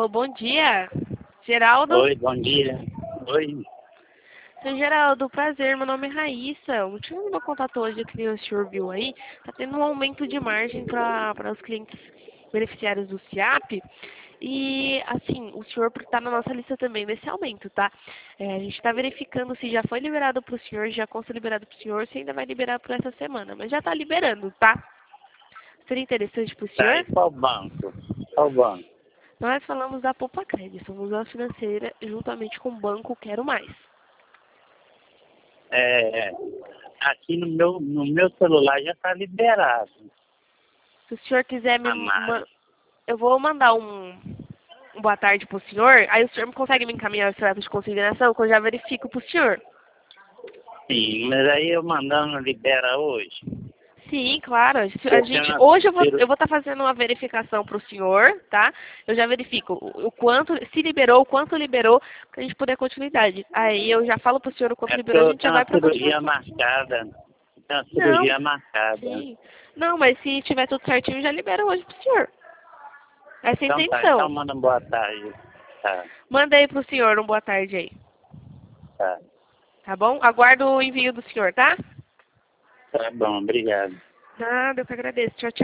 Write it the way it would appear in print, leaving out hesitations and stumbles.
Alô, bom dia. Geraldo? Oi, bom dia. Oi. Seu Geraldo, prazer, meu nome é Raíssa. O motivo do meu contato hoje, que nem o senhor viu aí, tá tendo um aumento de margem para os clientes beneficiários do SIAP. E, assim, o senhor está na nossa lista também desse aumento, tá? A gente está verificando se já foi liberado para o senhor, já consta liberado para o senhor, se ainda vai liberar por essa semana. Mas já está liberando, tá? Seria interessante para o Tá, senhor? e qual banco? Qual banco? Nós falamos da Poupa Crédito, somos uma financeira juntamente com o Banco Quero Mais. Aqui no meu celular já está liberado Se o senhor quiser a mais. eu vou mandar um boa tarde pro senhor, aí o senhor consegue me encaminhar os dados de consideração que eu já verifico pro senhor. Sim, mas aí eu mandando libera hoje. Sim, claro. Eu tenho Hoje eu tiro- vou estar fazendo uma verificação para o senhor, tá? Eu já verifico o quanto, se liberou, o quanto liberou, para a gente poder continuidade. Aí eu já falo para o senhor o quanto é porque liberou, a eu gente já tenho vai uma para cirurgia continuação. marcada. Tenho uma Não, cirurgia marcada. sim. Não, mas se tiver tudo certinho, já libera hoje pro senhor. Essa é a Então tá, então intenção. manda uma boa tarde. Tá, Manda aí pro senhor um boa tarde aí. tá. Tá bom? Aguardo o envio do senhor, tá? Tá bom, obrigado. Nada, eu que agradeço. Tchau, tchau.